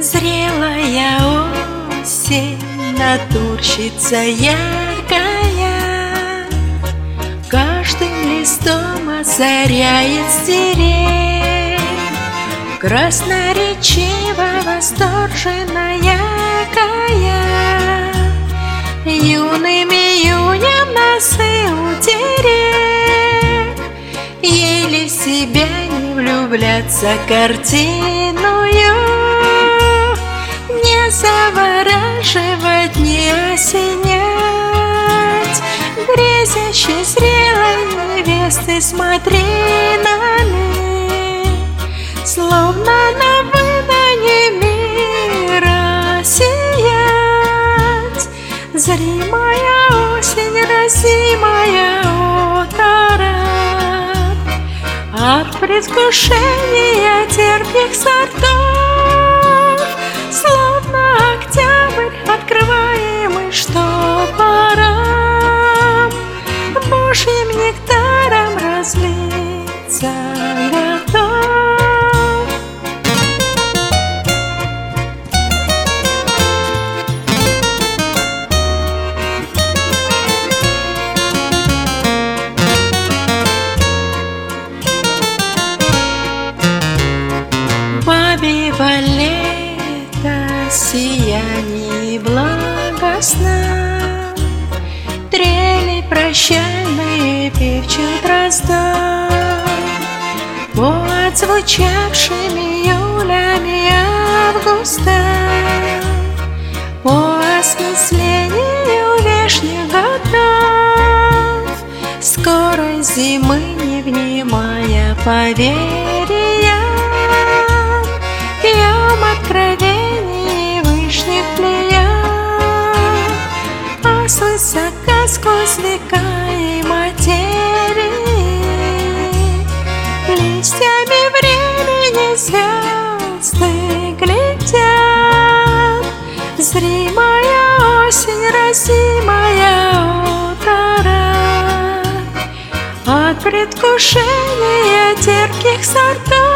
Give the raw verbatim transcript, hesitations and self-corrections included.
Зрелая осень, натурщица яркая, каждым листом озаряет деревья. Красноречиво восторженная кая, юным июнем носы у дерев. Еле себя не влюбляться картиною, не завораживать, не осенять. Грезящей зрелой невесты смотри на них, словно на выдане мира сиять. Зримая осень, разимая оторопь от предвкушения терпких сортов, словно октябрь, открываемый штопором, Божьим нектаром разлиться готов. Бабьего лета сияние благостно, трели прощальные певчут раздор, по отзвучавшими июлями августа, по осмыслению вешних годов, скорой зимы не внимая поверия, пьем откровений вышних плеяд, а свысока сквозь века и материи листьями времени звезды глядят. Зримая осень, разимая оторопь от предвкушения терпких сортов,